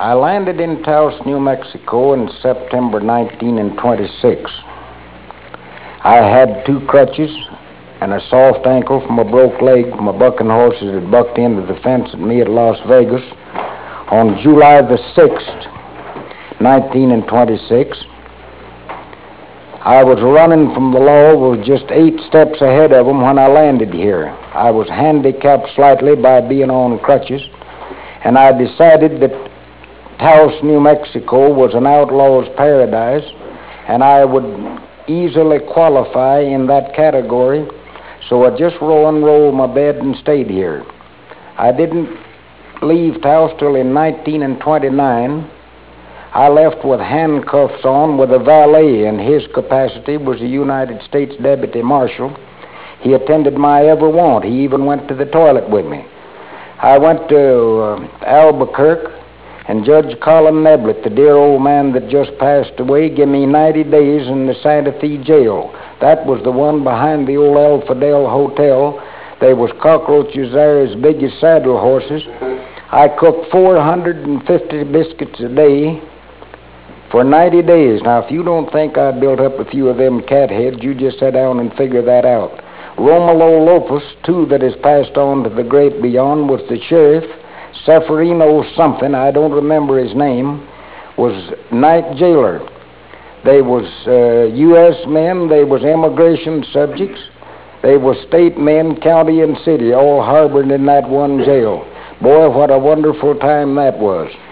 I landed in Taos, New Mexico in September 1926. I had two crutches and a soft ankle from a broke leg from a bucking horse that had bucked into the fence at me at Las Vegas on July the 6th, 1926. I was running from the law, was just 8 steps ahead of them when I landed here. I was handicapped slightly by being on crutches, and I decided that Taos, New Mexico was an outlaw's paradise, and I would easily qualify in that category, so I just unrolled my bed and stayed here. I didn't leave Taos till in 1929. I left with handcuffs on with a valet, and his capacity was a United States Deputy Marshal. He attended my every want. He even went to the toilet with me. I went to Albuquerque, and Judge Colin Neblett, the dear old man that just passed away, gave me 90 days in the Santa Fe jail. That was the one behind the old El Fidel Hotel. There was cockroaches there as big as saddle horses. I cooked 450 biscuits a day for 90 days. Now, if you don't think I built up a few of them cat heads, you just sit down and figure that out. Romulo Lopez, too, that has passed on to the great beyond, was the sheriff. Seferino something, I don't remember his name, was night jailer. They was U.S. men, they was immigration subjects, they was state men, county and city, all harbored in that one jail. Boy, what a wonderful time that was.